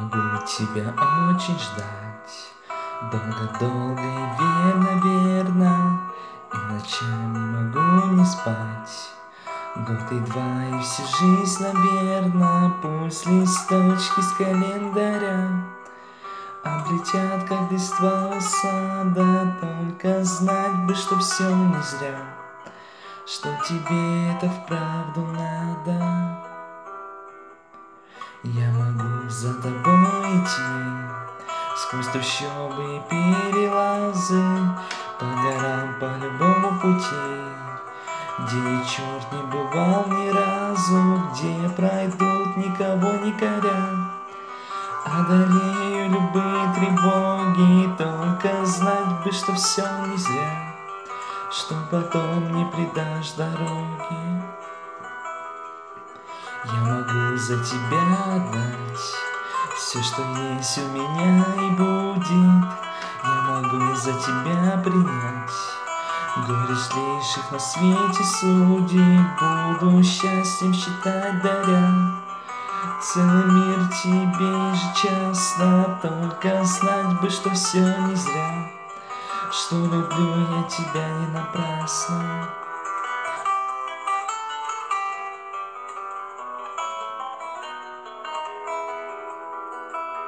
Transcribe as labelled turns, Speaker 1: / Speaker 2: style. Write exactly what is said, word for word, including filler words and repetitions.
Speaker 1: могу тебя очень ждать, долго-долго и верно-верно, и ночами могу не спать. Год и два, и всю жизнь, наверно, пусть листочки с календаря облетят, как листва у сада, только знать бы, что все не зря, что тебе это вправду надо. Я могу за тобой идти сквозь трущобы и перелазы, по горам, по любому пути, где черт не бывал ни разу, где пройдут, никого не коря. Одолею любые тревоги, только знать бы, что все не зря, что потом не предашь дороги. Я могу за тебя отдать все, что есть у меня и будет. Я могу за тебя принять горе злейших на свете судеб. Буду счастьем считать, даря целый мир тебе ежечасно, только знать бы, что все не зря, что люблю я тебя не напрасно.